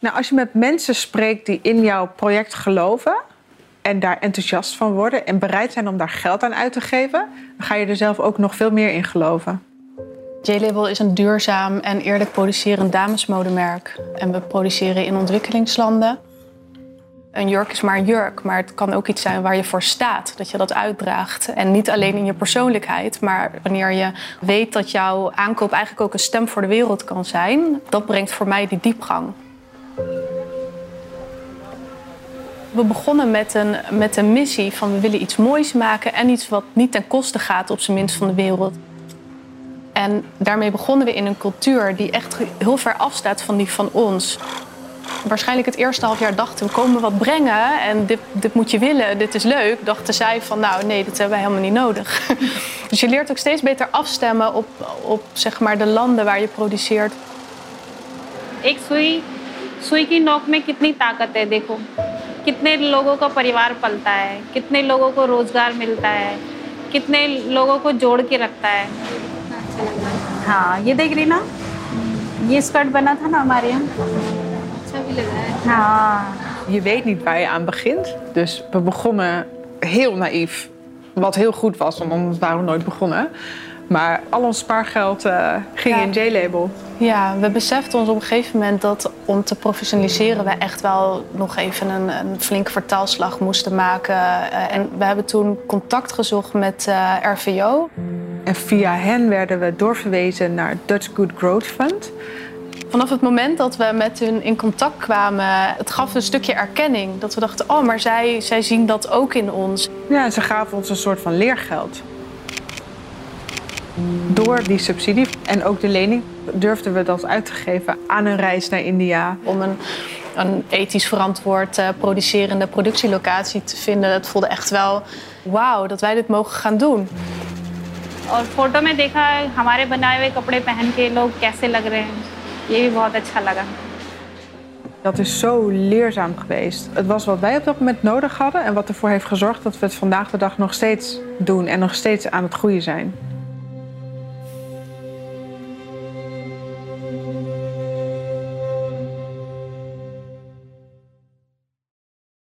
Nou, als je met mensen spreekt die in jouw project geloven en daar enthousiast van worden en bereid zijn om daar geld aan uit te geven, dan ga je er zelf ook nog veel meer in geloven. J-Label is een duurzaam en eerlijk producerend damesmodemerk. En we produceren in ontwikkelingslanden. Een jurk is maar een jurk, maar het kan ook iets zijn waar je voor staat. Dat je dat uitdraagt. En niet alleen in je persoonlijkheid, maar wanneer je weet dat jouw aankoop eigenlijk ook een stem voor de wereld kan zijn. Dat brengt voor mij die diepgang. We begonnen met een missie van we willen iets moois maken en iets wat niet ten koste gaat op zijn minst van de wereld. En daarmee begonnen we in een cultuur die echt heel ver afstaat van die van ons. Waarschijnlijk het eerste halfjaar dachten we komen wat brengen en dit moet je willen, dit is leuk. Dachten zij van nou nee, dat hebben wij helemaal niet nodig. Dus je leert ook steeds beter afstemmen op zeg maar de landen waar je produceert. एक सुई की नोक में कितनी ताकत है देखो कितने लोगों का परिवार पलता है कितने लोगों को रोजगार मिलता है कितने लोगों को जोड़ के रखता है हाँ ये देख रही ना ये स्कर्ट बना था ना हमारे यहाँ अच्छा भी लगा है हाँ Je weet niet waar je aan begint. Dus we begonnen heel naïef. Wat heel goed was, want anders waren we nooit begonnen. Maar al ons spaargeld ging in J-Label. Ja, we beseften ons op een gegeven moment dat om te professionaliseren we echt wel nog even een flinke vertaalslag moesten maken. En we hebben toen contact gezocht met RVO. En via hen werden we doorverwezen naar Dutch Good Growth Fund. Vanaf het moment dat we met hun in contact kwamen, het gaf een stukje erkenning. Dat we dachten, oh, maar zij zien dat ook in ons. Ja, ze gaven ons een soort van leergeld. Door die subsidie en ook de lening durfden we dat uit te geven aan een reis naar India. Om een ethisch verantwoord producerende productielocatie te vinden. Het voelde echt wel, wauw, dat wij dit mogen gaan doen. और photo में देखा हमारे बनाए हुए कपड़े पहन के लोग कैसे लग रहे हैं ये भी बहुत अच्छा लगा. Dat is zo leerzaam geweest. Het was wat wij op dat moment nodig hadden en wat ervoor heeft gezorgd dat we het vandaag de dag nog steeds doen en nog steeds aan het groeien zijn.